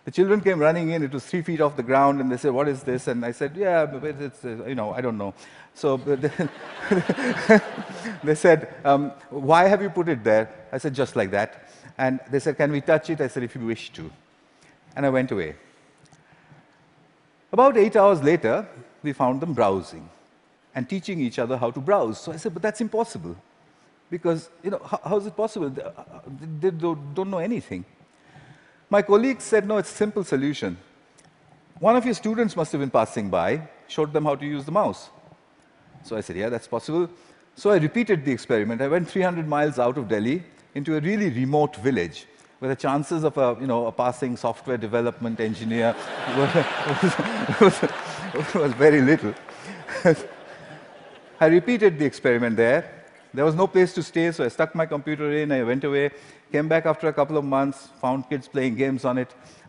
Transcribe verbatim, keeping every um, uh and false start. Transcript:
The children came running in. It was three feet off the ground, and they said, "What is this?" And I said, "Yeah, but it's, uh, you know, I don't know." So they said, um, "Why have you put it there?" I said, "Just like that." And they said, "Can we touch it?" I said, "If you wish to." And I went away. About eight hours later, we found them browsing and teaching each other how to browse. So I said, "But that's impossible. Because, you know, how, how is it possible? They, they don't, don't know anything." My colleagues said, "No, it's a simple solution. One of your students must have been passing by, showed them how to use the mouse." So I said, "Yeah, that's possible." So I repeated the experiment. I went three hundred miles out of Delhi into a really remote village where the chances of a, you know, a passing software development engineer was, was, was very little. I repeated the experiment there. There was no place to stay, so I stuck my computer in, I went away, came back after a couple of months, found kids playing games on it.